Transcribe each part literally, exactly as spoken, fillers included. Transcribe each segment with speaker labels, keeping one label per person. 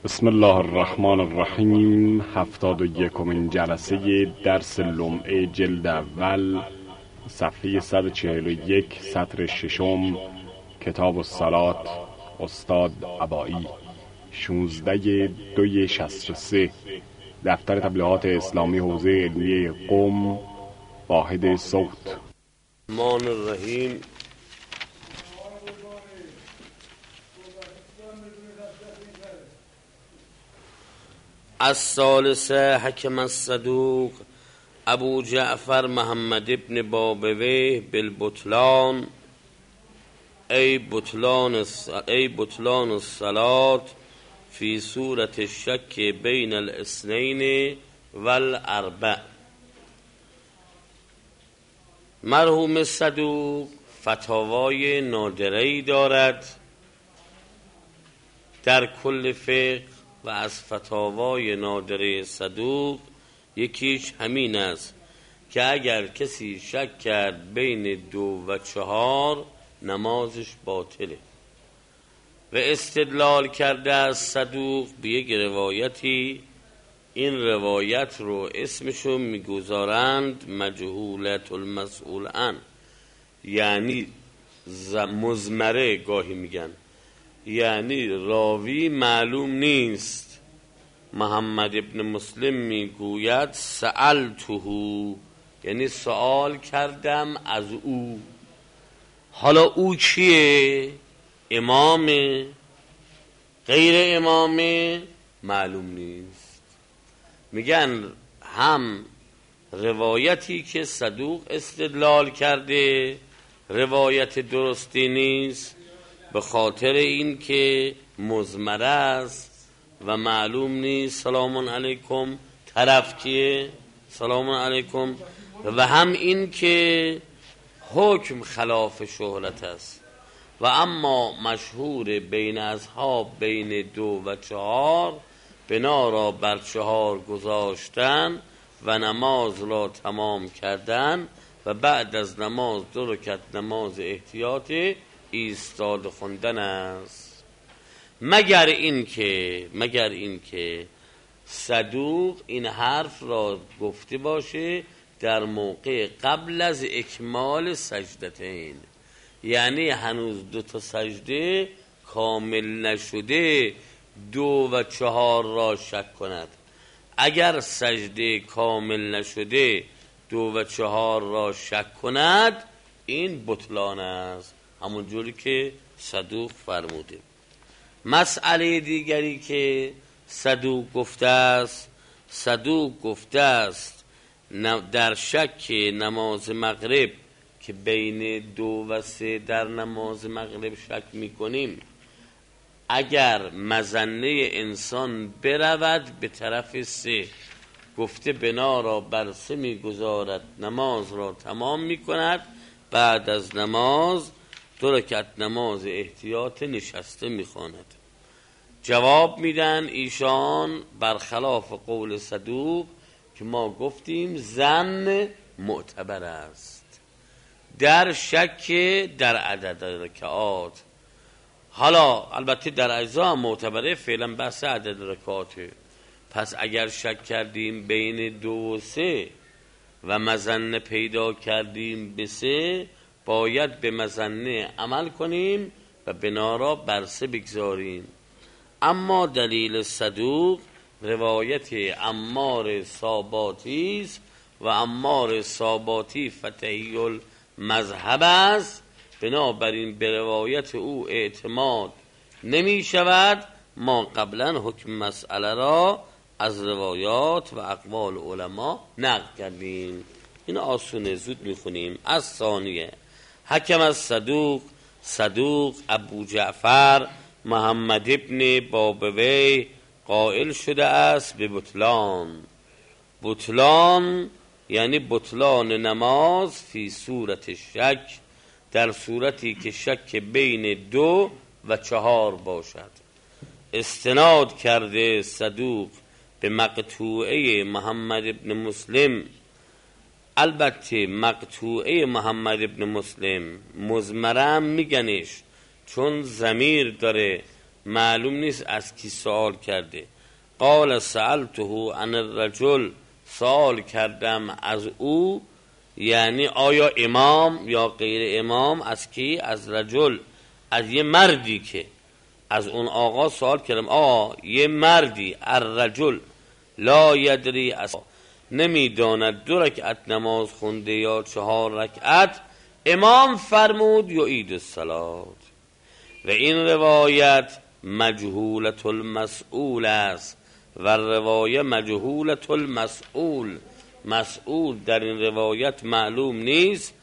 Speaker 1: بسم الله الرحمن الرحیم. هفتاد و یکمین جلسه درس لمعه جلد اول، صفحه صد و چهل و یک، سطر ششم، کتاب الصلات، استاد عبایی، شانزده دوی شصت و سه، دفتر تبلیغات اسلامی حوزه علمیه قم، واحد صوت.
Speaker 2: الرحمن الرحیم. الثالثه حکم الصدوق ابو جعفر محمد ابن بابویه بالبطلان ای بطلان ای بطلان الصلاة فی صورت الشک بین الاثنین والاربع. مرحوم صدوق فتاوای نادره‌ای دارد در کل فقه و از فتاوای نادره صدوق یکیش همین است که اگر کسی شک کرد بین دو و چهار نمازش باطله و استدلال کرده از صدوق به یک روایتی. این روایت رو اسمشو میگذارند مجهولت المسئول عن، یعنی مزمره گاهی میگن، یعنی راوی معلوم نیست. محمد ابن مسلم میگوید سألته، یعنی سوال کردم از او. حالا او کیه؟ امامه؟ غیر امامه؟ معلوم نیست. میگن هم روایتی که صدوق استدلال کرده روایت درستی نیست به خاطر این که مزمره است و معلوم نیست سلام علیکم طرف کیه، سلام علیکم، و هم این که حکم خلاف شهرت است. و اما مشهور بین اصحاب بین دو و چهار، بنا را بر چهار گذاشتن و نماز را تمام کردن و بعد از نماز دو رکعت نماز احتیاط ایستاده خوندن است. مگر این که مگر این که صدوق این حرف را گفته باشه در موقع قبل از اکمال سجدتین، یعنی هنوز دو تا سجده کامل نشده دو و چهار را شک کند. اگر سجده کامل نشده دو و چهار را شک کند این بطلان است، همون جوری که صدوق فرموده. مسئله دیگری که صدوق گفته است، صدوق گفته است در شک نماز مغرب که بین دو و سه در نماز مغرب شک میکنیم، اگر مظنه انسان برود به طرف سه، گفته بنا را بر سه میگذارد، نماز را تمام میکند، بعد از نماز دو رکعت نماز احتیاط نشسته میخواند. جواب میدن ایشان برخلاف قول صدوق که ما گفتیم ظن معتبر است در شک در عدد رکعات. حالا البته در اجزا هم معتبره، فعلا بحث عدد رکعاته. پس اگر شک کردیم بین دو و سه و مظنه پیدا کردیم به سه، باید به مظنه عمل کنیم و بنا را بر سه بگذاریم. اما دلیل صدوق روایت عمار صاباتی است و عمار صاباتی فتحی المذهب است، بنابراین به روایت او اعتماد نمی شود. ما قبلا حکم مسئله را از روایات و اقوال علما نقل کردیم. این آسونه، زود میخونیم. از ثانیه حکم از صدوق صدوق ابو جعفر محمد ابن بابویه قائل شده است به بطلان. بطلان یعنی بطلان نماز فی صورت شک، در صورتی که شک بین دو و چهار باشد. استناد کرده صدوق به مقطوعه محمد ابن مسلم. البته مقطوعه محمد ابن مسلم مزمرم میگنش چون ضمیر داره معلوم نیست از کی سوال کرده. قال سألته عن الرجل، سوال کردم از او، یعنی آیا امام یا غیر امام. از کی؟ از رجل، از یه مردی که از اون آقا سوال کردم. آه یه مردی، الرجل لا یدری، از نمیداند دو رکعت نماز خونده یا چهار رکعت. امام فرمود یعید الصلاة. و این روایت مجهولت المسئول است و روایت مجهولت المسئول، مسئول در این روایت معلوم نیست.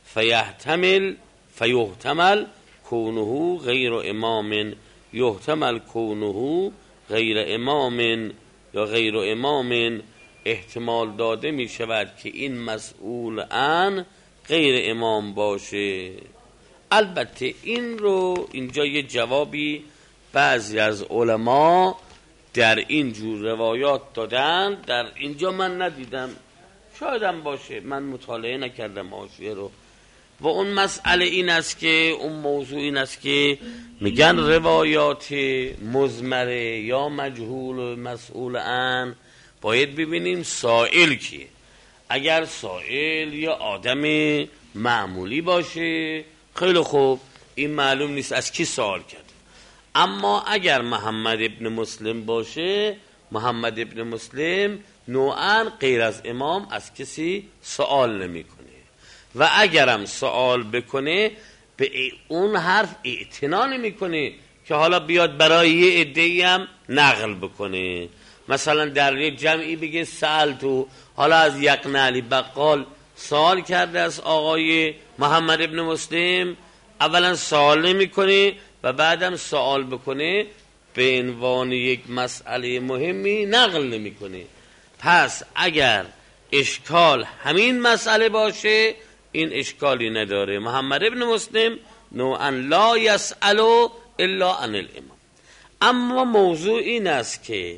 Speaker 2: فیحتمل فیحتمل کونه غیر امام، یحتمل کونه غیر امام یا غیر امام، احتمال داده می شود که این مسئول ان غیر امام باشه. البته این رو اینجا یه جوابی بعضی از علما در این جور روایات دادن، در اینجا من ندیدم، شایدم باشه، من مطالعه نکردم حاشیه رو. و اون مسئله این است که اون موضوع این است که میگن روایات مزمره یا مجهول و مسئول ان باید ببینیم سائل کیه. اگر سائل یا آدم معمولی باشه خیلی خوب، این معلوم نیست از کی سوال کرد. اما اگر محمد ابن مسلم باشه، محمد ابن مسلم نوعاً غیر از امام از کسی سوال نمی کنه و اگرم سوال بکنه به اون حرف اعتنا نمی کنه که حالا بیاد برای یه عده‌ای هم نقل بکنه. مثلا در یه جمعی بگه سألتو، حالا از یقنعلی بقال سوال کرده از آقای محمد ابن مسلم، اولا سوال نمی کنه و بعدم سوال بکنه به عنوان یک مسئله مهمی نقل نمی کنه. پس اگر اشکال همین مسئله باشه این اشکالی نداره. محمد ابن مسلم نوعا لا یسألو الا عن الامام. اما موضوع این است که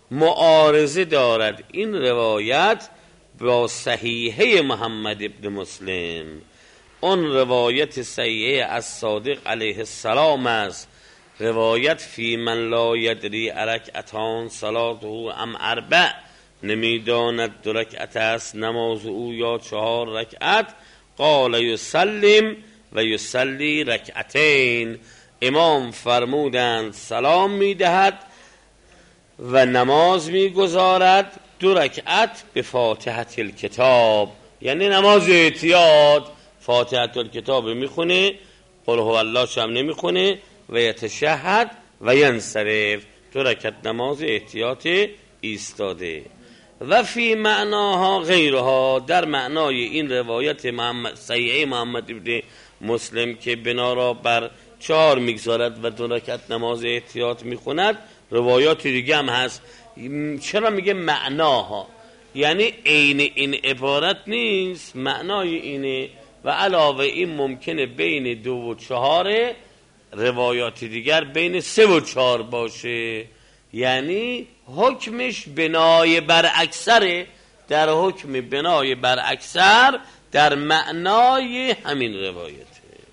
Speaker 2: معارضه دارد این روایت با صحیحه محمد ابن مسلم. اون روایت صحیحه از صادق علیه السلام است، روایت فی من لا یدری رکعتان صلاته ام اربع، نمیداند دو رکعت است نماز او یا چهار رکعت. قال یسلم و یصلی رکعتین، امام فرمودند سلام میدهد و نماز میگذارد دو رکعت به فاتحه الکتاب، یعنی نماز احتیاط، فاتحه الکتاب میخونه، قل هو الله شم نمیخونه و یتشهد و ینصرف، دو رکعت نماز احتیاط ایستاده. و فی معناها غیرها، در معنای این روایت محمد صحیح محمد ابن مسلم که بنا را بر چهار میگذارد و دو رکعت نماز احتیاط میخوند، روایات دیگه هم هست. چرا میگه معناها؟ یعنی عین این عبارت نیست، معنای اینه و علاوه این ممکنه بین دو و چهار روایات دیگر بین سه و چهار باشه، یعنی حکمش بنای بر اکثره، در حکم بنای بر اکثر در معنای همین روایته.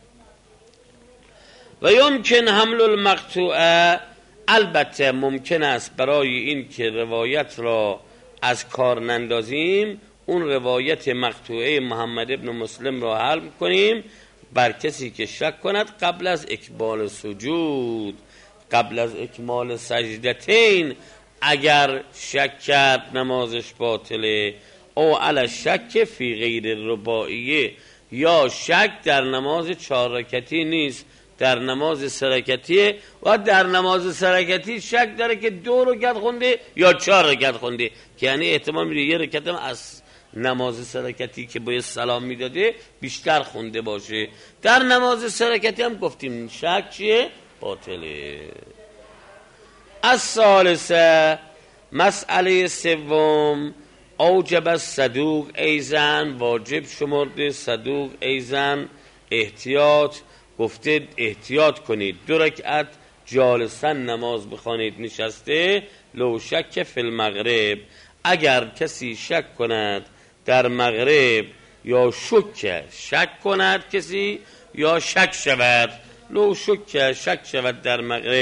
Speaker 2: و یمکن حمل المقطوعه، البته ممکن است برای این که روایت را از کار نندازیم اون روایت مقطوعه محمد ابن مسلم را حمل کنیم بر کسی که شک کند قبل از اکمال سجود، قبل از اکمال سجدتین اگر شک کرد نمازش باطله، او علی شک فی غیر رباعیه، یا شک در نماز چهار رکعتی نیست، در نماز سه رکعتیه و در نماز سه رکعتی شک داره که دو رکعت خونده یا چهار رکعت خونده، که یعنی احتمال میره یه رکعت هم از نماز سه رکعتی که باید سلام میداده بیشتر خونده باشه. در نماز سه رکعتی هم گفتیم شک چیه؟ باطله. از ثالثه، مسئله سوم، اوجب الصدوق ایزن، واجب شمرده صدوق ایزن احتیاط، گفته احتیاط کنید دو رکعت جالسن نماز بخوانید نشسته، لو شک فی المغرب، اگر کسی شک کند در مغرب یا شک شک کند کسی یا شک شود، لو شک شک شود در مغرب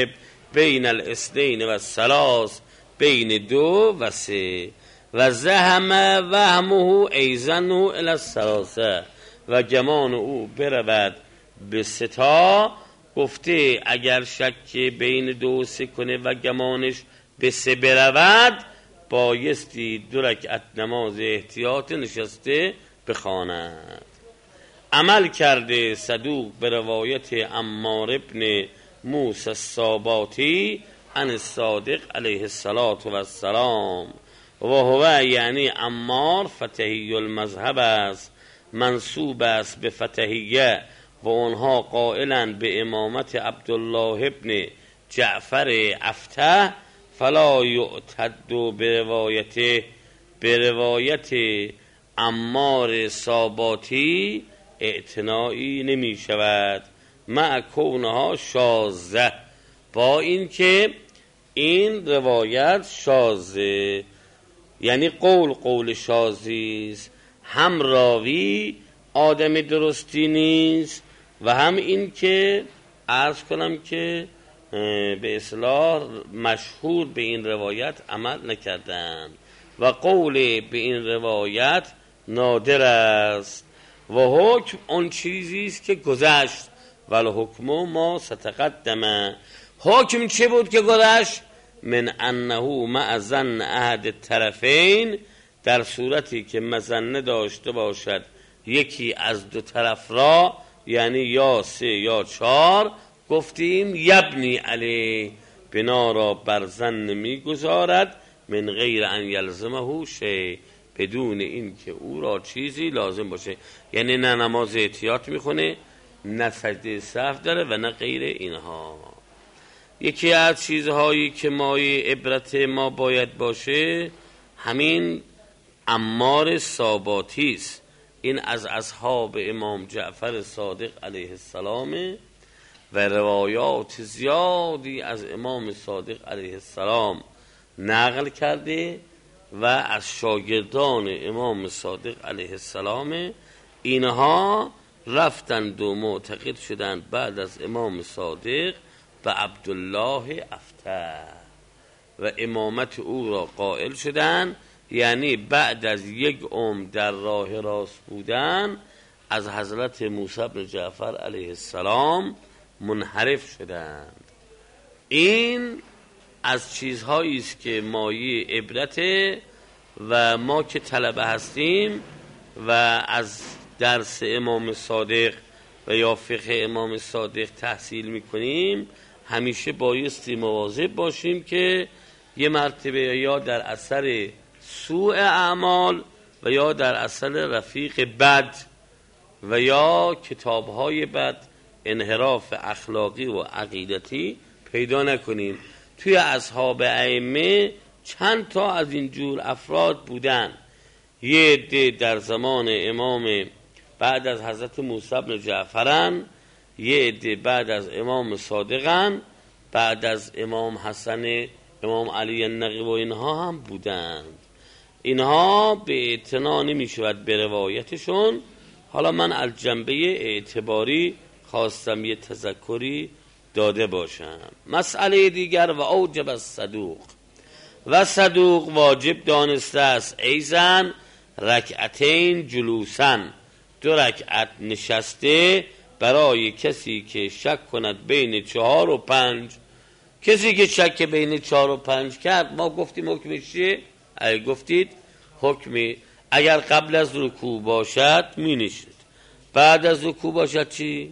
Speaker 2: بین الاثنین و الثلاث، بین دو و سه. و زهم وهمه ایزنه الی الثلاثه، و گمان او برود به ستا. گفته اگر شک بین دو و سه کنه و گمانش به سه برود، بایستی دو رکعت نماز احتیاط نشسته بخواند. عمل کرده صدوق به روایت عمار ابن موسی الصاباتی عن الصادق علیه السلام، و هو یعنی عمار فتحی المذهب است، منصوب است به فتحیه، و اونها قائلند به امامت عبدالله ابن جعفر افتح، فلا یعتد به روایت به روایت عمار صاباتی اعتنایی نمی شود، مع کونها شاذه، با اینکه این روایت شاذه، یعنی قول قول شاذی است، هم راوی آدم درستی نیست و هم این که عرض کنم که به اصطلاح مشهور به این روایت عمل نکردند و قول به این روایت نادر است. و حکم اون چیزی است که گذشت، ولی حکم ما ستقدمه. حکم چه بود که گذشت؟ من انه مع ظن احد الطرفین، در صورتی که مظنه داشته باشد یکی از دو طرف را، یعنی یا سه یا چهار، گفتیم یبنی علی، بنا را بر ظن میگذارد، من غیر ان یلزمه شیء، بدون این که او را چیزی لازم باشه، یعنی نه نماز احتیاط میخونه، نه سجده سهو داره و نه غیر اینها. یکی از چیزهایی که مایه عبرت ما باید باشه همین عمار صاباتی است. این از اصحاب امام جعفر صادق علیه السلام و روایات زیادی از امام صادق علیه السلام نقل کرده و از شاگردان امام صادق علیه السلام. اینها رفتند و معتقد شدند بعد از امام صادق و عبدالله افتح و امامت او را قائل شدند، یعنی بعد از یک عمر در راه راست بودن از حضرت موسی بن جعفر علیه السلام منحرف شدند. این از چیزهایی است که مایه عبرته و ما که طلبه هستیم و از درس امام صادق و یا فقه امام صادق تحصیل میکنیم، همیشه بایستی مواظب باشیم که یه مرتبه یا در اثر سوء اعمال و یا در اثر رفیق بد و یا کتابهای بد انحراف اخلاقی و عقیدتی پیدا نکنیم. توی اصحاب ائمه چند تا از این جور افراد بودن، یه عده در زمان امام بعد از حضرت موسی بن جعفرن، یه عده بعد از امام صادقن، بعد از امام حسن، امام علی النقی و اینها هم بودند. اینها به اعتنا نمی شود به روایتشون. حالا من از جنبه اعتباری خواستم یه تذکری داده باشم. مسئله دیگر، و اوجب الصدوق، و صدوق واجب دانسته است ایزن رکعتین جلوسن، دو رکعت نشسته برای کسی که شک کند بین چهار و پنج. کسی که شک بین چهار و پنج کرد، ما گفتیم حکمش چیه؟ اگه گفتید حکمی اگر قبل از رکوع باشد می نشد، بعد از رکوع باشد چی؟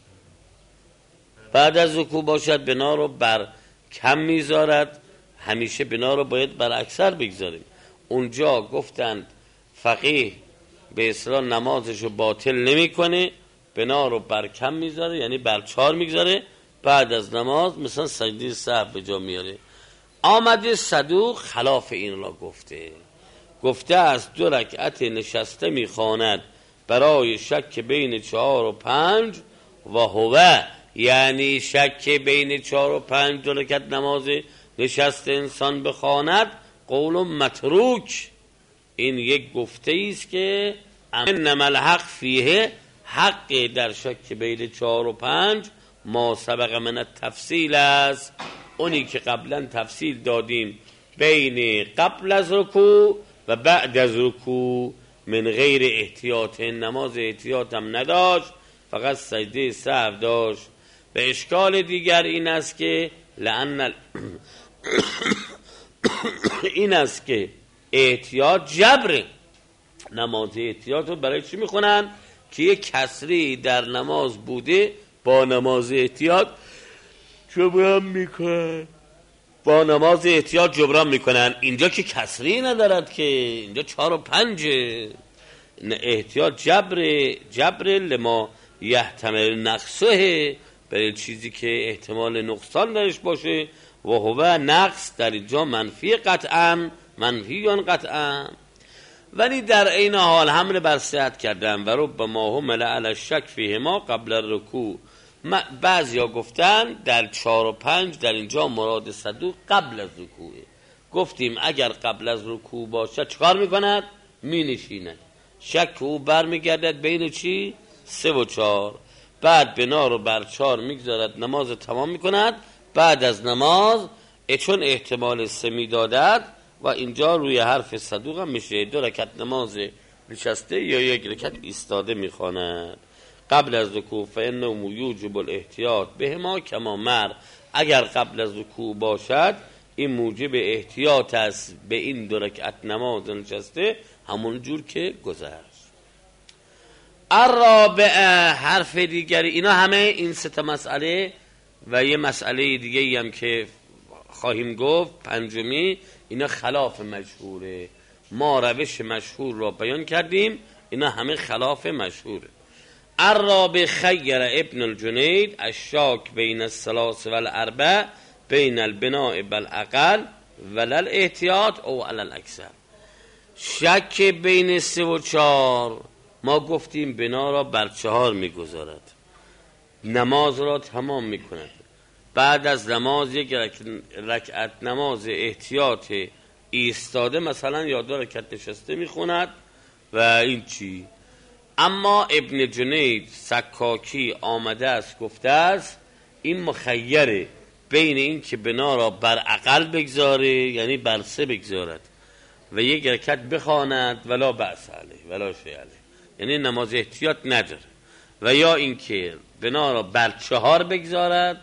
Speaker 2: بعد از رکوع باشد بنا رو بر کم میذارد. همیشه بنا رو باید بر اکثر بگذاریم. اونجا گفتند فقیه به اصطلاح نمازشو باطل نمیکنه، بنا رو بر کم میذاره، یعنی بر چهار میگذاره، بعد از نماز مثلا سجده سهو به جا میاره. آمده صدوق خلاف این را گفته، گفته از دو رکعت نشسته میخواند برای شک بین چهار و پنج، و هو یعنی شک بین چهار و پنج دو رکعت نماز نشسته انسان بخواند قول متروک. این یک گفته است که انما الحق فیه، حق در شک بین چهار و پنج ما سبق من التفصیل است، اونی که قبلا تفصیل دادیم بین قبل از رکوع و بعد از رکوع من غیر احتیاط، نماز احتیاط هم نداشت، فقط سجده سهو داشت. و اشکال دیگر این است که لعن این است که احتیاط جبره. نماز احتیاط رو برای چی میخونن؟ که یک کسری در نماز بوده با نماز احتیاط جبران میکنن، با نماز احتیاط جبران میکنن. اینجا که کسری ندارد که، اینجا چهار و پنجه. احتیاط جبره، جبره لما یحتمل نقصه، برای چیزی که احتمال نقصان درش باشه. و هو نقص در اینجا منفی قطعا، منفیان قطعا. ولی در این حال حمل بر صحت کردن و رب ما هم علی الشک فیهما قبل الرکوع. بعضی ها گفتن در چهار و پنج در اینجا مراد صدوق قبل از رکوعه. گفتیم اگر قبل از رکوع باشه چکار میکند؟ می نشیند. شک او بر میگردد بین چی؟ سه و چهار. بعد بنا رو بر چهار میگذارد، نماز تمام میکند. بعد از نماز چون احتمال سه میدادد و اینجا روی حرف صدوق هم میشه دو رکعت نماز نشسته یا یک رکعت ایستاده میخواند قبل از رکوع. فانه یوجب الاحتیاط بهما کما مر. اگر قبل از رکوع باشد این موجب احتیاط است به این دو رکعت نماز نشسته، همون جور که گذشت. الرابعه، حرف دیگری. اینا همه این سه تا مسئله و یه مسئله دیگه ای هم که خواهیم گفت پنجمی، اینا خلاف مشهوره. ما روش مشهور را بیان کردیم، اینا همه خلاف مشهوره. الرابع خیر ابن الجنید الشاک بین الثلاث والاربع بین البناء بالاقل ولل احتیاط او علی الاکثر. شک بین سه و چهار، ما گفتیم بنا را بر چهار میگذارد، نماز را تمام میکند. بعد از نماز یک رکعت نماز احتیاط ایستاده مثلا یا دو رکعت نشسته میخوند و این چی. اما ابن جنید سکاکی آمده است گفته است این مخیره بین این که بنا را بر اقل بگذاره، یعنی بر سه بگذارد و یک رکعت بخواند ولا بأس علیه ولا شیء علیه، یعنی نماز احتیاط نداره، و یا اینکه بنا را بر چهار بگذارد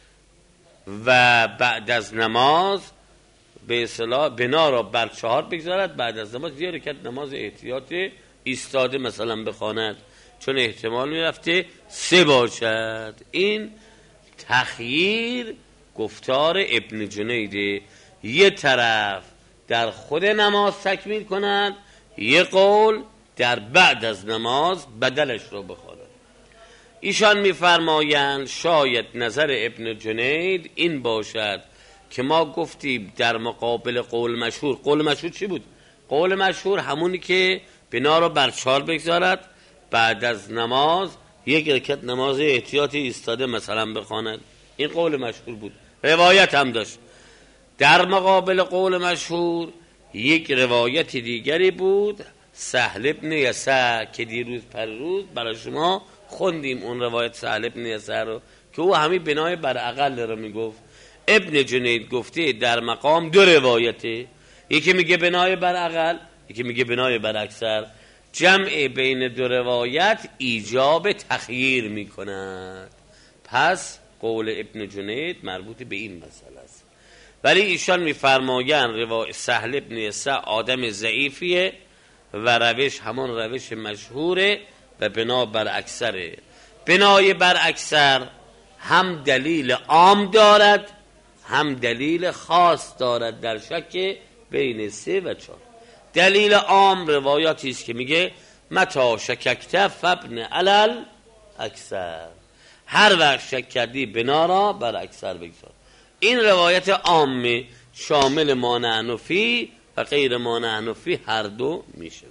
Speaker 2: و بعد از نماز به اصطلاح بنا را بر چهار بگذارد، بعد از نماز یک رکعت نماز احتیاط ایستاده مثلا بخواند، چون احتمال میرفته سه باشد. این تخییر گفتار ابن جنیده، یه طرف در خود نماز تکمیل کند، یه قول در بعد از نماز بدلش رو بخواند. ایشان میفرمایند شاید نظر ابن جنید این باشد که ما گفتیم در مقابل قول مشهور. قول مشهور چی بود؟ قول مشهور همونی که بنا رو بر چهار بگذارد، بعد از نماز یک رکعت نماز احتیاطی ایستاده مثلا بخواند. این قول مشهور بود، روایت هم داشت. در مقابل قول مشهور یک روایت دیگری بود، سهل ابن یسع که دیروز پریروز برای شما خوندیم اون روایت سهل ابن یسع رو که او همین بنای بر اقل رو میگفت. ابن جنید گفته در مقام دو روایته، یکی میگه بنای بر اقل، یکی میگه بنای بر اکثر. جمع بین دو روایت ایجاب تخییر میکند. پس قول ابن جنید مربوط به این مسئله است. ولی ایشان میفرمایند روایت سهل ابن یسع آدم ضعیفیه و روش همون روش مشهوره و بنا بر اکثره. بنای بر اکثر هم دلیل عام دارد هم دلیل خاص دارد در شک بین سه و چهار. دلیل عام روایاتی است که میگه متا شککت فبن علل اکثر، هر وقت شک کردی بنا را بر اکثر بگذار. این روایت عامه شامل مانع نفی و غیر مانع نفی هر دو میشه.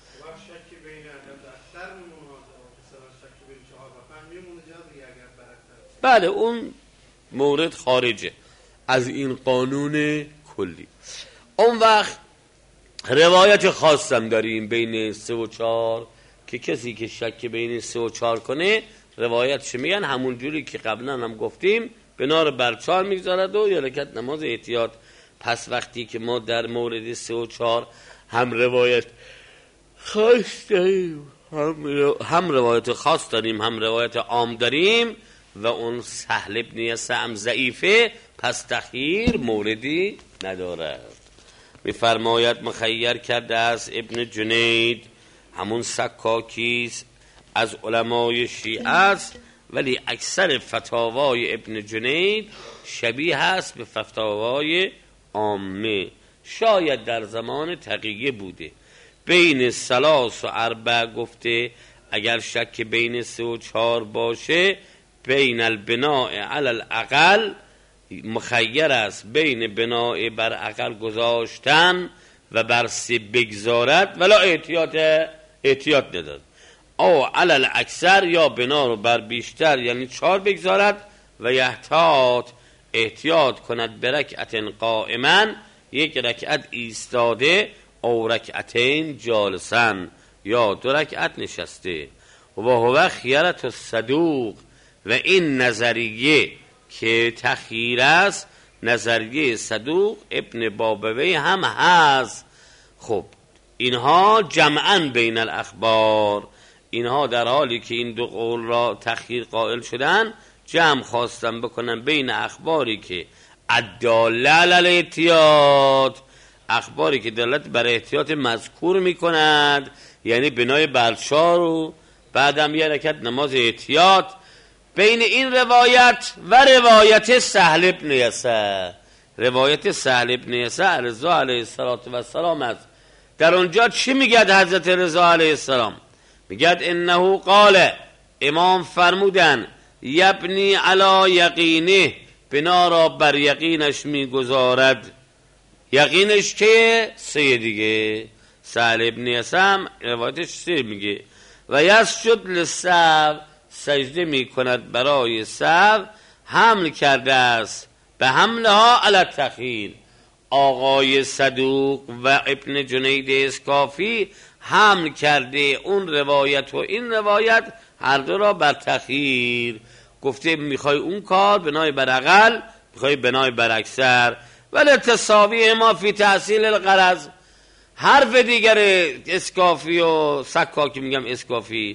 Speaker 2: بله اون مورد خارجه از این قانون کلی. اون وقت روایت خاصم داریم بین سه و چهار که کسی که شک بین سه و چهار کنه روایتش میگن همون جوری که قبلا هم گفتیم بنا رو بر چهار میگذارد و یه رکعت نماز احتیاط. پس وقتی که ما در مورد سه و چهار هم روایت خاص داریم هم, رو... هم روایت خاص داریم هم روایت عام داریم و اون سهل ابن یسع ضعیفه، پس تخییر موردی ندارد. میفرماید مخیر کرده از ابن جنید، همون سکاکیست، از علمای شیعه است، ولی اکثر فتاوای ابن جنید شبیه هست به فتاوای عامه. شاید در زمان تقیه بوده، بین سلاس و اربع گفته اگر شک بین سه و چهار باشه بین البناء علی الاقل مخیر است، بین بناء بر اقل گذاشتن و بر سه بگذارد ولا احتیاط احتیاط ندارد، او علی الاکثر یا بنا رو بر بیشتر یعنی چهار بگذارد و یحتاط احتیاط کند برکعت قائما، یک رکعت ایستاده، او رکعتین جالسن یا دو رکعت نشسته. و هو خیرت الصدوق، و این نظریه که تخییر است نظریه صدوق ابن بابوی هم هست. خب اینها جمعاً بین الاخبار، اینها در حالی که این دو قول را تخییر قائل شدن جمع خواستن بکنن بین اخباری که الداله علی الاحتیاط، اخباری که دلالت بر احتیاط مذکور میکند، یعنی بنای برچار رو بعدم یه رکعت نماز احتیاط، بین این روایت و روایت سهل ابن یسع. روایت سهل ابن یسع رضا علیه السلام است. در اونجا چی میگد حضرت رضا علیه السلام؟ میگد انه قال، امام فرمودن یبنی علی یقینه، بنا را بر یقینش میگذارد. یقینش که سه دیگه، سهل ابن یسع روایتش سه میگه. و یسجد للسهو، سجده میکند برای سهو، حمل کرده است به حملها علی التخییر. آقای صدوق و ابن جنید اسکافی حمل کرده اون روایت و این روایت هر دو را بر تخییر. گفته میخوای اون کار بنای بر اقل، میخوای بنای بر اکثر، ولی تساوی ما فی تحصیل الغرض. حرف دیگر اسکافی و سکاکی، میگم اسکافی،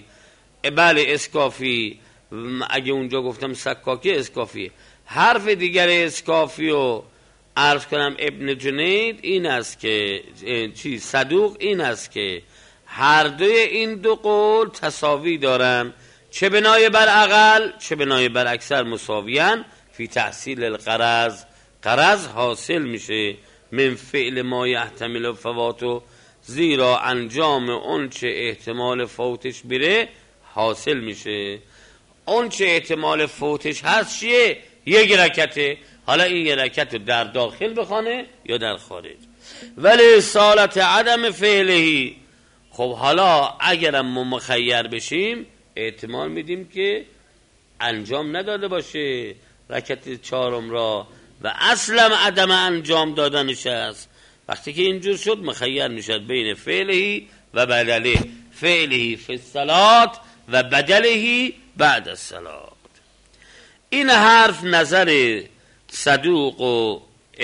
Speaker 2: بله اسکافی، اگه اونجا گفتم سکاکی اسکافی، حرف دیگر اسکافی و عرض کنم ابن جنید این است که چی صدوق این است که هر دوی این دو قول تساوی دارن، چه بنای بر اقل چه بنای بر اکثر مساویان فی تحصیل الغرض. غرض حاصل میشه من فعل ما یحتمل فواتو، زیرا انجام اون چه احتمال فوتش بره حاصل میشه. اون چه احتمال فوتش هست چیه؟ یک رکعته. حالا این یک رکعت در داخل بخونه یا در خارج. ولی سالت عدم فعلهی، خب حالا اگرم ما مخیر بشیم احتمال میدیم که انجام نداده باشه رکعت چهارم را و اصلا عدم انجام دادنش است. وقتی که اینجور شد مخیر میشد بین فعلهی و بدله، فعلهی فی الصلات و بدلهی بعد الصلات. این حرف نظر صدوق و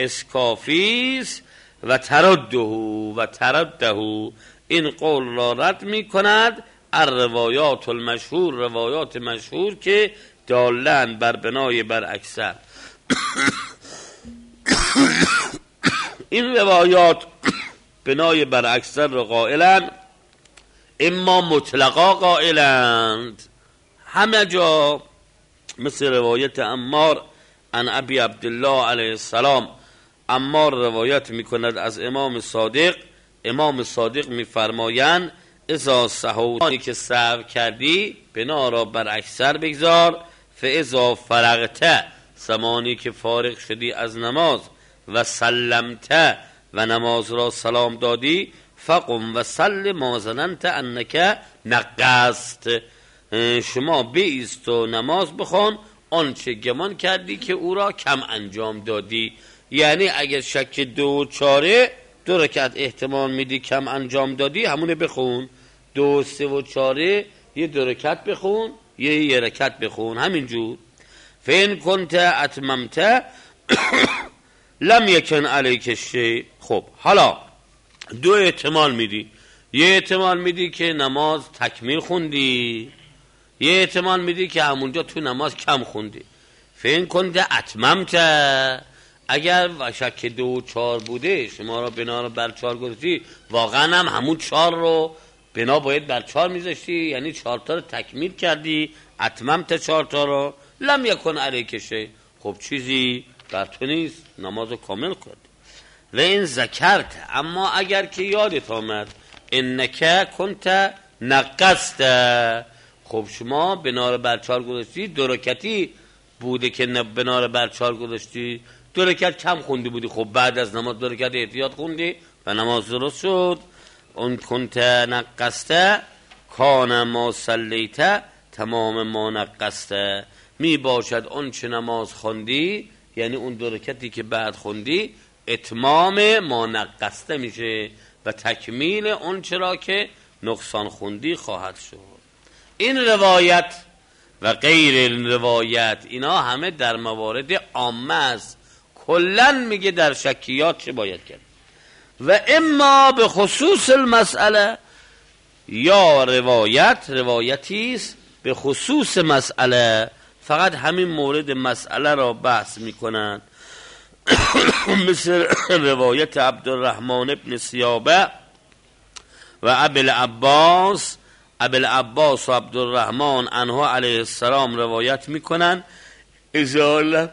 Speaker 2: اسکافیس و ترده و ترده این قول را رد می کند. الروایات المشهور، روایات مشهور که دالن بر بنای بر اکثر. این روایات بنای بر اکثر را قائلن، اما مطلقا قائلند. همه جا مثل روایت عمار عن ابی عبدالله علیه السلام، عمار روایت می کند از امام صادق. امام صادق می فرمایند اذا سهوانی که سهو کردی بنا را بر اکثر بگذار، فاذا فرغت زمانی که فارغ شدی از نماز، و سلمت و نماز را سلام دادی، فقم و سل ما ظننت انک نقصت، شما بایست و نماز بخوان آنچه گمان کردی که او را کم انجام دادی. یعنی اگر شک دو و چاره، دو رکعت احتمال میدی کم انجام دادی، همونه بخون. دو سه و چاره یه دو رکعت بخون، یه یه رکعت بخون، همینجور. فین کنت اتممت لم یکن علیک شیء. خب حالا دو احتمال میدی، یه احتمال میدی که نماز تکمیل خوندی، یه احتمال میدی که همونجا تو نماز کم خوندی. فین کنت اتممت، اگر شک دو و چار بوده شما را بنا بر چار گذاشتی، واقعا هم همون چار رو بنا باید بر چار میذاشتی، یعنی چار تا رو تکمیل کردی، اتممت چار تا رو، لم یکن علیک شیء. خب چیزی بر تو نیست، نماز رو کامل کردی. و این ذکرت، اما اگر که یادت آمد انک کنت نقصت، خب شما بنا بر چار گذاشتی، دو رکعتی بوده که بنا بر چار گذاشتی، دو رکعت کم خوندی بودی، خب بعد از نماز دو رکعت احتیاط خوندی و نماز درست شد. اون کنت نقصت کان ما صلیت تمام ما نقصت، می باشد اون چه نماز خوندی، یعنی اون دو رکعتی که بعد خوندی اتمام ما نقصت میشه و تکمیل اون چرا که نقصان خوندی خواهد شد. این روایت و غیر این روایت اینا همه در موارد عامه است، کلن میگه در شکیات چه باید کرد. و اما به خصوص المسئله، یا روایت روایتی است به خصوص مسئله، فقط همین مورد مسئله را بحث میکنند. مثل روایت عبدالرحمن ابن سیابه و ابی العباس، ابی العباس و عبدالرحمن عنه علیه السلام روایت میکنن اذا لم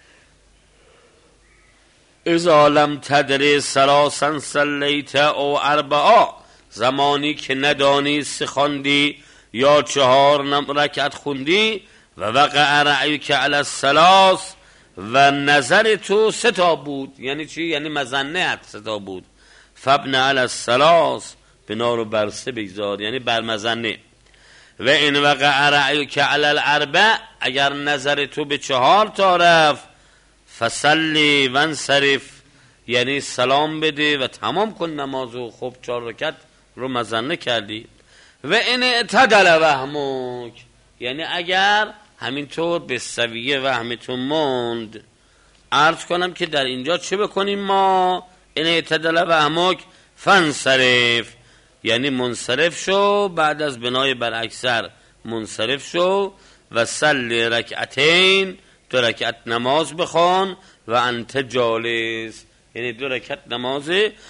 Speaker 2: اذا لم تدری ثلاثا صلیت او اربعا، زمانی که ندانی سه خوندی یا چهار رکعت خوندی، و وقع رأیک علی الثلاث، و نظر تو سه تا بود، یعنی چی؟ یعنی مظنه سه تا بود، فابن علی الثلاث، بنا رو بر سه بگذار، یعنی بر مظنه. و این وقع رأیک علی الاربع، اگر نظر تو به چهار تا رفت، فصلی وانصرف، یعنی سلام بده و تمام کن نمازو. خب چهار رکعت رو مظنه کردی. و این اعتدل وهمک، یعنی اگر همینطور به سویه وهمتون موند، عرض کنم که در اینجا چه بکنیم ما؟ این اعتدل وهمک فانصرف، یعنی منصرف شو، بعد از بنای بر اکثر منصرف شو و صلی رکعتین، دو رکعت نماز بخوان، و انت جالس، یعنی دو رکعت نماز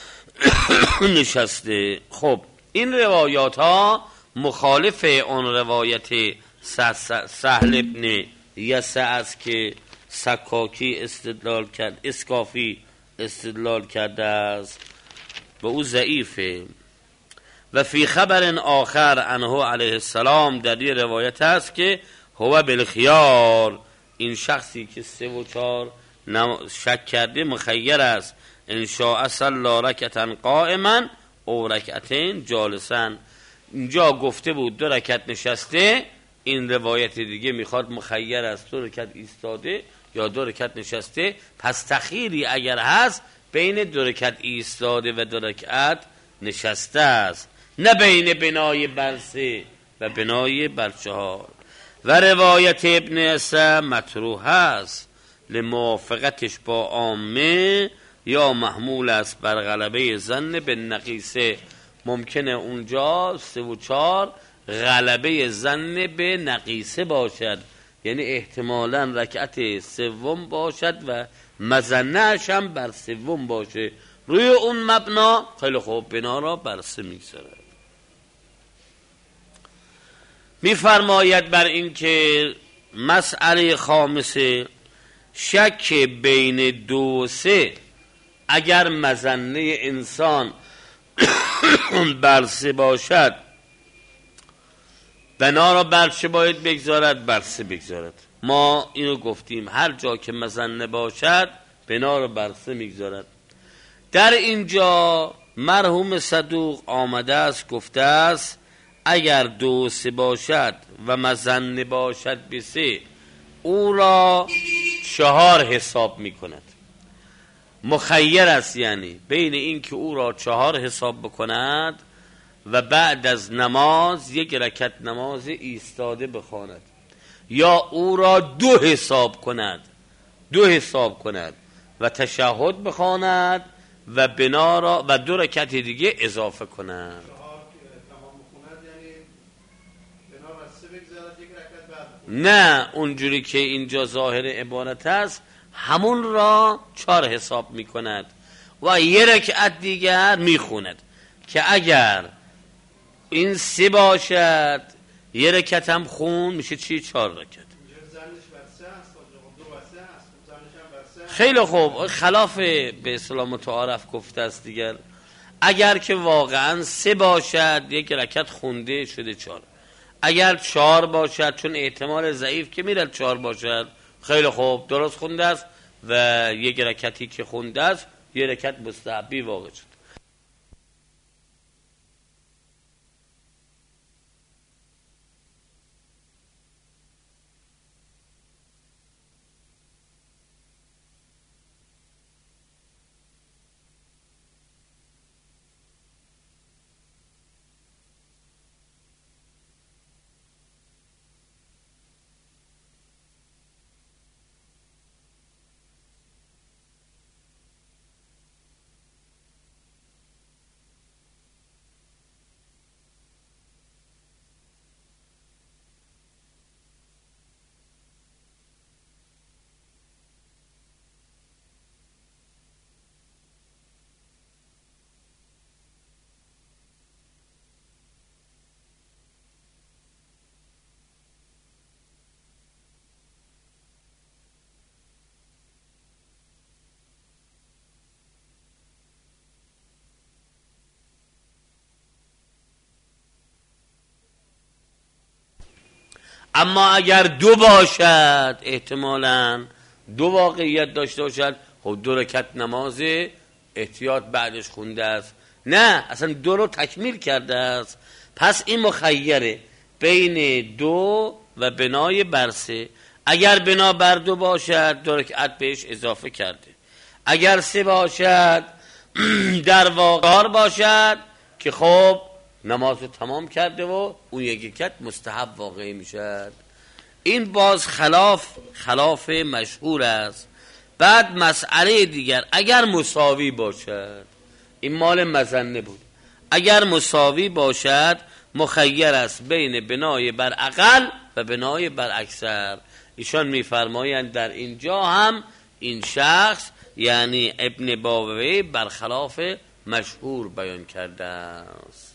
Speaker 2: نشسته. خب این روایات ها مخالف اون روایت سهل ابن یسع است که سکاکی استدلال کرد، اسکافی استدلال کرده است، و او ضعیفه. و فی خبر آخر عنه علیه السلام در یه روایت است که هو بالخیار، این شخصی که سه و چهار شک کرده مخیر است، ان شاء صلی رکعتا قائما او رکعتین جالسا. اینجا گفته بود دو رکعت نشسته، این روایت دیگه میخواد مخیر است دو رکعت ایستاده یا دو رکعت نشسته، پس تخیری اگر هست بین دو رکعت ایستاده و دو رکعت نشسته است، نه بین بنای بر سه و بنای بر چهار. و روایت ابن عیسی مطروح است لموافقتش با عامه، یا محمول است بر غلبه ظن به نقیصه. ممکنه اونجا سه و چار غلبه ظن به نقیصه باشد، یعنی احتمالاً رکعت سوم باشد و مظنه‌اش هم بر سوم باشه. روی اون مبنا خیلی خوب بنا را بر سه میگذارد. میفرماید بر این که مسئله خامسه، شک بین دو و سه، اگر مظنه انسان بر سه باشد، بنا را بر چه باید بگذارد؟ بر سه بگذارد. ما اینو گفتیم هر جا که مظنه باشد بنا را بر سه میگذارد. در اینجا مرحوم صدوق آمده است گفته است اگر دو سه باشد و مظنه باشد به سه، او را چهار حساب می کند. مخیر است، یعنی بین این که او را چهار حساب بکند و بعد از نماز یک رکعت نماز ایستاده بخواند، یا او را دو حساب کند دو حساب کند و تشهد بخواند و بنا را و دو رکعت دیگه اضافه کند. نه اونجوری که اینجا ظاهر عبارت است همون را چهار حساب میکند و یه رکعت دیگر میخوند که اگر این سه باشد یه رکعت هم خون میشه چی؟ چهار رکعت. خیلی خوب، خلاف به اصطلاح متعارف گفته است دیگر. اگر که واقعا سه باشد یک رکعت خونده شده چهار، اگر چهار باشد چون احتمال ضعیف که میرد چهار باشد، خیلی خوب درست خونده است و یک رکعتی که خونده است یک رکعت مستحبی واقع شد. اما اگر دو باشد احتمالاً دو واقعیت داشته باشد، خب دو رکعت نماز احتیاط بعدش خونده است، نه اصلا دو رو تکمیل کرده است. پس این مخیره بین دو و بنای بر سه. اگر بنا بر دو باشد دو رکعت بهش اضافه کرده، اگر سه باشد در واقع باشد که خب نماز رو تمام کرده و اون یک رکعت مستحب واقعی میشد. این باز خلاف خلاف مشهور است. بعد مسئله دیگر، اگر مساوی باشد، این مال مظنه بود، اگر مساوی باشد مخیر است بین بنای بر اقل و بنای بر اکثر. ایشان میفرمایند در اینجا هم این شخص یعنی ابن بابوی برخلاف مشهور بیان کرده است.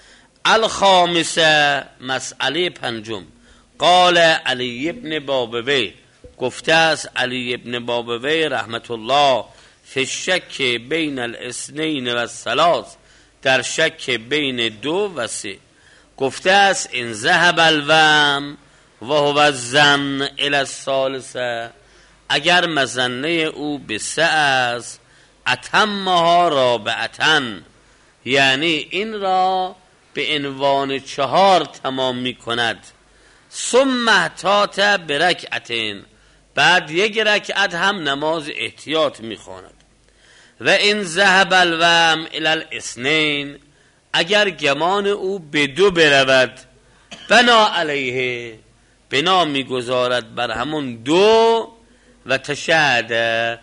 Speaker 2: الخامسه، مسئله پنجم، قال علی ابن بابوی، گفته است علی ابن بابوی رحمت الله فی الشک بین الاثنین و الثلاث، در شک بین دو و سه، گفته است ان ذهب الوهم و هو الظن الی الثالثه، اگر مظنه او به سه است اتمها رابعتن، یعنی این را به عنوان چهار تمام می کند. ثم احتاط برکعتین، بعد یک رکعت هم نماز احتیاط می خواند. و ان ذهب الوهم الی الاثنین، اگر گمان او به دو برود بنا علیه، بنا می گذارد بر همون دو و تشهد.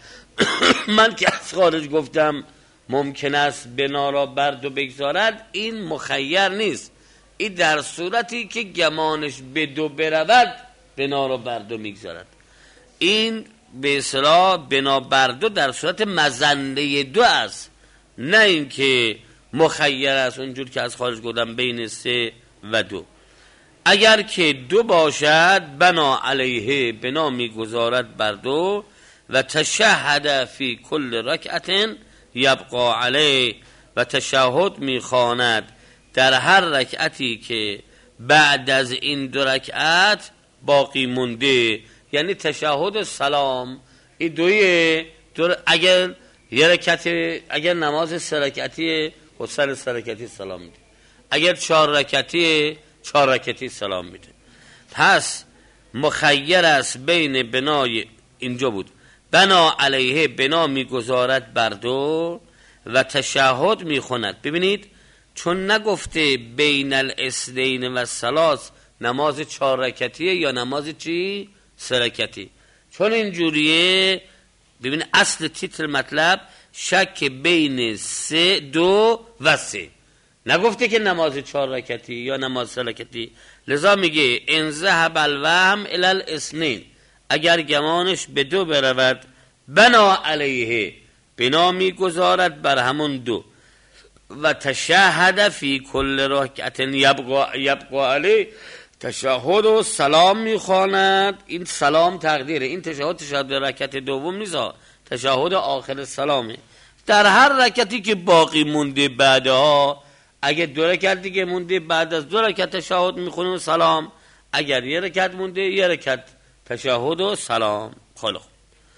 Speaker 2: من که از خارج گفتم ممکن است بنا را بر دو بگذارد، این مخیر نیست، این در صورتی که گمانش به دو برود بنا را بر دو میگذارد. این به اصطلاح بنا بر دو در صورت مظنه دو است، نه اینکه مخیر است اونجور که از خارج گفتم بین سه و دو. اگر که دو باشد بنا علیه، بنا میگذارد بر دو و تشهد فی کل رکعت یبقا علیه، و تشهد میخواند در هر رکعتی که بعد از این دو رکعت باقی مونده، یعنی تشهد و سلام این دوی دو، اگر یه رکعت، اگر نماز سه رکعتی و سر سه رکعتی سلام میده، اگر چهار رکعتی چهار رکعتی سلام میده. پس مخیر است بین بنای، اینجا بود بنا علیه، بنا میگذارد بر دو و تشهد میخوند. ببینید چون نگفته بین الاثنین و الثلاث نماز چهار رکعتیه یا نماز چی؟ سه رکعتی. چون اینجوریه ببین اصل تیتر مطلب شک بین سه دو و سه، نگفته که نماز چهار رکعتی یا نماز سه رکعتی. لذا میگه ان ذهب الوهم الی الاثنین، اگر گمانش به دو برود بنا علیه، بنا میگذارد بر همون دو، و تشهد فی کل رکعت یبقا یبقا علی، تشهد و سلام میخواند. این سلام تقدیره، این تشهد تشهد رکعت دوم نیست، تشهد آخر سلامه. در هر رکعتی که باقی مونده بعدها، اگه دو رکعت دیگه مونده بعد از دو رکعت تشهد میخونیم و سلام، اگر یه رکعت مونده یه رکعت تشهد و سلام. خیلی خوب.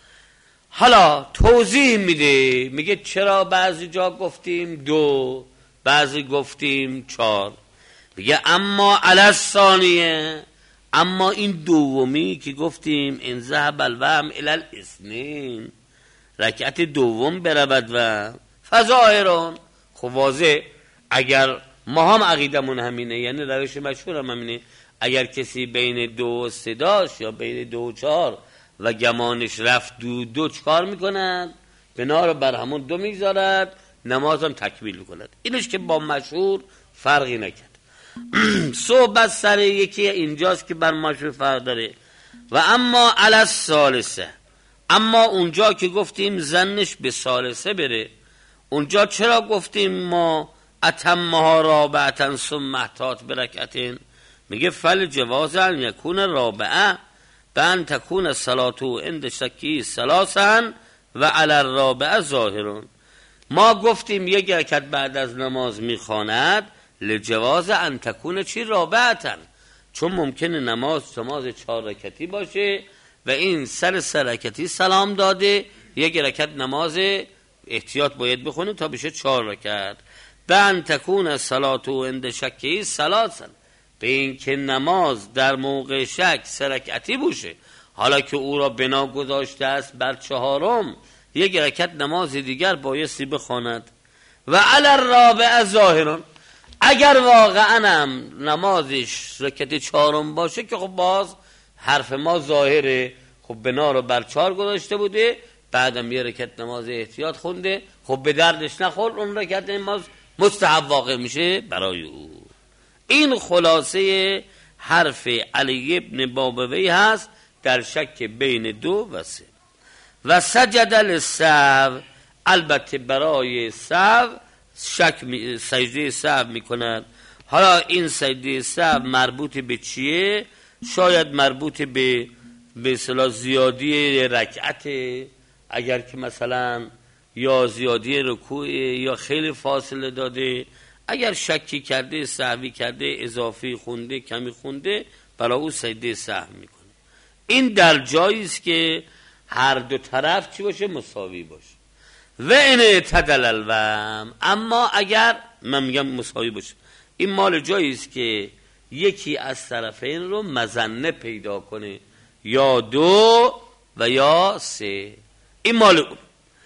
Speaker 2: حالا توضیح میده، میگه چرا بعضی جا گفتیم دو، بعضی گفتیم چهار. میگه اما علی الثانیه، اما این دومی که گفتیم ان ذهب الوهم الی الاثنین، رکعت دوم برود و فظاهرون، خب واضح اگر ما هم عقیدمون همینه، یعنی روش مشهور هم همینه، اگر کسی بین دو و سه داشت یا بین دو و چهار و گمانش رفت دو دو، چکار میکنند؟ بنا رو بر همون دو میگذارد، نمازم تکمیل میکند. اینش که با مشهور فرقی نکرد. صحبت سر یکی اینجاست که بر مشهور فرق داره. و اما علی الثالثه، اما اونجا که گفتیم زنش به ثالثه بره، اونجا چرا گفتیم ما اتمها رابعتن ثم احتاط برکعتین؟ میگه فل جواز ان یکون رابعه بان تکون صلاتو عند شکی ثلاثا و علی الرابعه ظاهرون. ما گفتیم یک رکعت بعد از نماز میخواند لجواز ان تکون چی؟ رابعتن، چون ممکنه نماز نماز چهار رکعتی باشه و این سر سه رکعتی سلام داده، یک رکعت نماز احتیاط باید بخونه تا بشه چهار رکعت. بان تکون صلاتو عند شکی ثلاثا، به این که نماز در موقع شک سه رکعتی باشه، حالا که او را بنا گذاشته است بر چهارم، یک رکعت نماز دیگر بایستی بخواند. و علی الرابعه ظاهرون، اگر واقعا هم نمازش رکعت چهارم باشه که خب باز حرف ما ظاهره، خب بنا رو بر چهار گذاشته بوده، بعدم یه رکعت نماز احتیاط خونده، خب به دردش نخور، اون رکعت نماز مستحب واقع میشه برای او. این خلاصه حرف علی ابن بابوی هست در شک بین دو و سه. و سجد للسهو، البته برای سهو شک می... سجده سهو میکند. حالا این سجده سهو مربوط به چیه؟ شاید مربوط به به اصطلاح زیادی رکعت، اگر که مثلا یا زیادی رکوع یا خیلی فاصله داده، اگر شکی کرده، سهوی کرده، اضافی خونده، کمی خونده، برای او سجده سهو میکنه. این در جایی است که هر دو طرف چی باشه؟ مساوی باشه. و ان اعتدل الوهم، اما اگر من میگم مساوی باشه، این مال جایی است که یکی از طرفین رو مظنه پیدا کنه، یا دو و یا سه، این مال اون.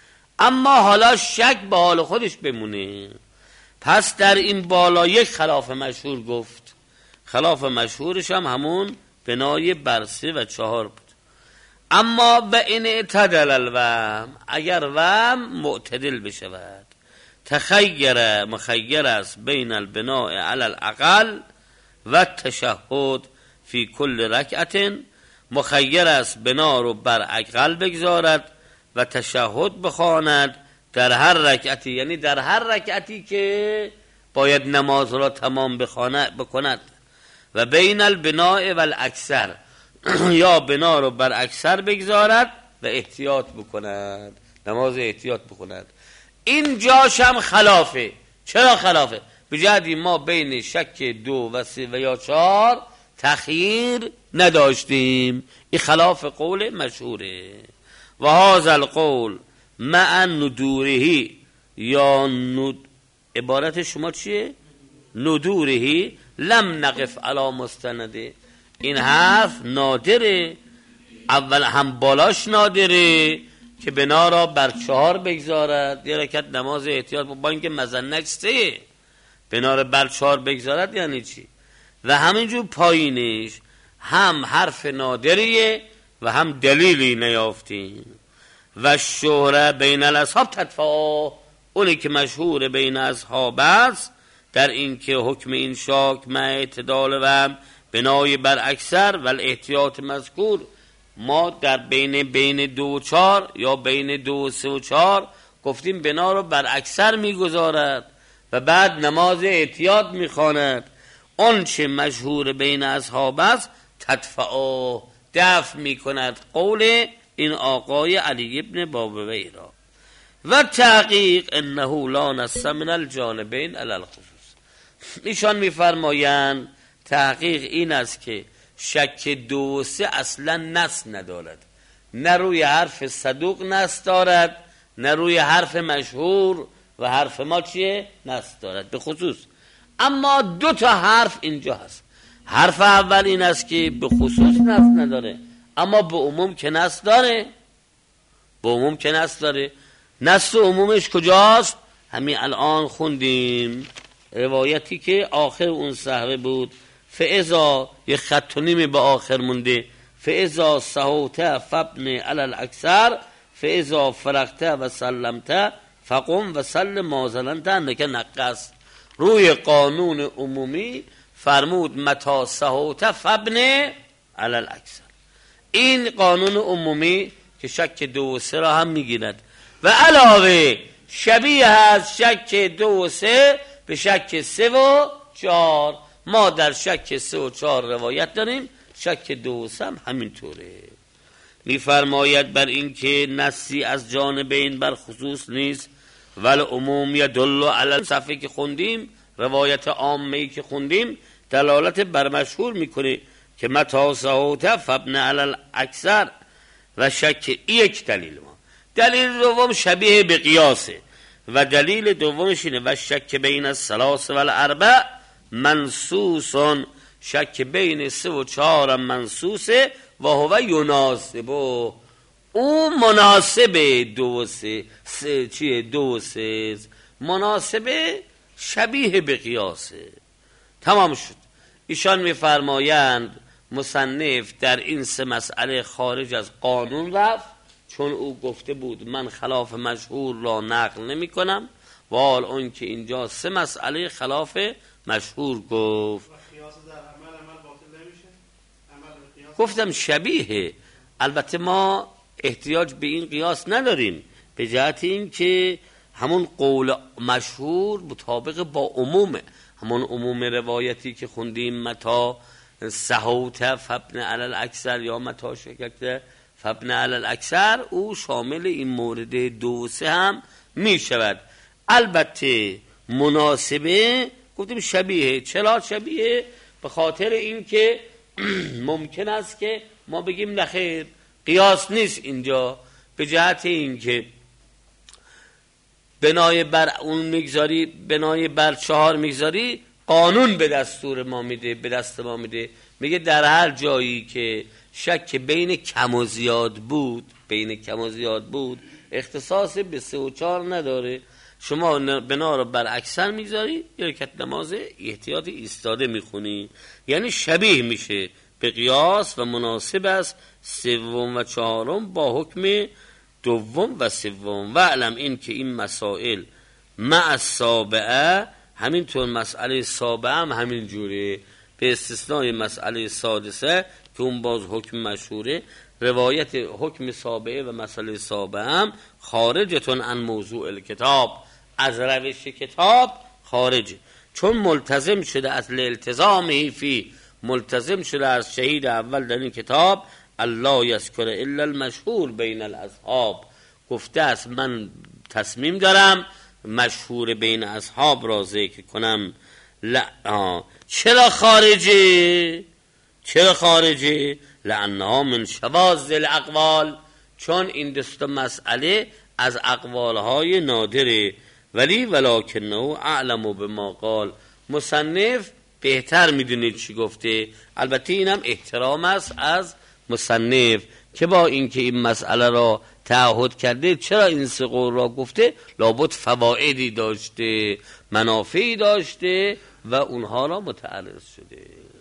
Speaker 2: اما حالا شک به حال خودش بمونه، پس در این بالا یک خلاف مشهور گفت. خلاف مشهورش هم همون بنای بر سه و چهار بود. اما و این اعتدل الوهم، اگر وهم معتدل بشود، تخیر مخیر است بین البناء علی الاقل و تشهد فی کل رکعت، مخیر است بنا رو بر اقل بگذارد و تشهد بخواند در هر رکعتی، یعنی در هر رکعتی که باید نماز را تمام بکند. و بین البناء و الاکثر، یا بنا رو بر اکثر بگذارد و احتیاط بکند، نماز احتیاط بکند. این جاش هم خلافه. چرا خلافه؟ بجهدی ما بین شک دو و سه و یا چهار تخییر نداشتیم. این خلاف قول مشهوره. و هذا القول مع ندورهی، یا ند... عبارت شما چیه؟ ندورهی لم نقف علی مستنده. این حرف نادره، اول هم بالاش نادره که بنا را بر چهار بگذارد، یه رکعت نماز احتیاط با اینکه مزنک سه، بنا را بر چهار بگذارد یعنی چی؟ و همینجور پایینش هم حرف نادریه و هم دلیلی نیافتیم. و شهره بین الاصحاب تدفع، اونی که مشهور بین اصحاب است در این که حکم این شاک مع اعتدال و بنای بر اکثر و الاحتیاط مذکور، ما در بین بین دو و چار یا بین دو و سه و چار گفتیم بنا رو بر اکثر میگذارد و بعد نماز احتیاط میخواند. اون چه مشهور بین اصحاب است تدفع، دفع میکند قول این آقای علی ابن بابوی را. و تحقیق انه لا نص من الجانبین علی الخصوص، ایشان میفرمایند تحقیق این است که شک دو و سه اصلا نص ندارد، نه روی حرف صدوق نص دارد نه روی حرف مشهور و حرف ما چیه؟ نص دارد به خصوص. اما دو تا حرف اینجا هست. حرف اول این است که به خصوص نص نداره، اما به عموم که نص داره. به عموم که نص داره. نص عمومش کجاست؟ همین الان خوندیم روایتی که آخر اون صحبه بود، فاذا یه خط و نیمه به آخر مونده، فاذا سهوت فابن علی الاکثر فاذا فرغت و سلمت فقم و سلم ما ظننت انک نقص. روی قانون عمومی فرمود متا سهوت فابن علی الاکثر. این قانون عمومی که شک دو و سه را هم میگیرد و علاوه شبیه هست شک دو و سه به شک سه و چهار. ما در شک سه و چهار روایت داریم، شک دو و سه هم همینطوره. میفرماید بر این که نصی از جانبین بر خصوص نیست، ول عموم یدل علی صفحه که خوندیم، روایت عامه‌ای که خوندیم دلالت بر مشهور میکنه که متا سهوت فابن علی الاکثر و شک. یک دلیل ما. دلیل دوم شبیه به قیاسه و دلیل دومش اینه و شک بین الثلاث و الاربع منصوص، شک بین سه و چهار منصوصه و هو یناسب، او مناسب دو و سه. سه چیه؟ دو و سه مناسبه شبیه به قیاسه. تمام شد. ایشان میفرمایند مصنف در این سه مسئله خارج از قانون رفت، چون او گفته بود من خلاف مشهور را نقل نمی کنم و حال اون که اینجا سه مسئله خلاف مشهور گفت. گفتم شبیه. البته ما احتیاج به این قیاس نداریم به جهت این که همون قول مشهور مطابق با عمومه، همون عموم روایتی که خوندیم متا سهوت فابن علی الاکثر یا متا شککت فابن علی الاکثر، او شامل این مورد دو و سه هم می شود. البته مناسبه گفتیم شبیه. چرا شبیه؟ به خاطر این که ممکن است که ما بگیم نخیر قیاس نیست اینجا، به جهت این که بنای بر اون میگذاری، بنای بر چهار میگذاری، قانون به دستور ما میده، به دست ما میده، میگه در هر جایی که شک بین کم و زیاد بود، بین کم و زیاد بود اختصاص به سه و چهار نداره، شما بنا رو بر اکثر میگذاری یا رکعت نماز احتیاط ایستاده میخونی، یعنی شبیه میشه به قیاس و مناسب است سوم و چهارم با حکم دوم و سوم. و علم این که این مسائل مع السابعه، همینطور مسئله سابعه هم همین جوره به استثنای مسئله سادسه که اون باز حکم مشهوره. روایت حکم سابعه و مسئله سابعه هم خارجتون عن موضوع الکتاب، از روش کتاب خارج، چون ملتزم شده از الالتزامه فی، ملتزم شده از شهید اول در این کتاب الله یذکر الا المشهور بین الاصحاب، گفته است من تصمیم دارم مشهور بین اصحاب را ذکر کنم. لا چرا خارجه؟ چرا خارجه؟ لانها من شواذ الاقوال، چون این دست مسئله از اقوالهای نادره. ولی ولکنه اعلم بما قال، مصنف بهتر میدونید چی گفته. البته اینم احترام است از مصنف که با اینکه این مسئله را تعهد کرده، چرا این سه قول را گفته؟ لابد فوائدی داشته، منافعی داشته و اونها را متعرض شده.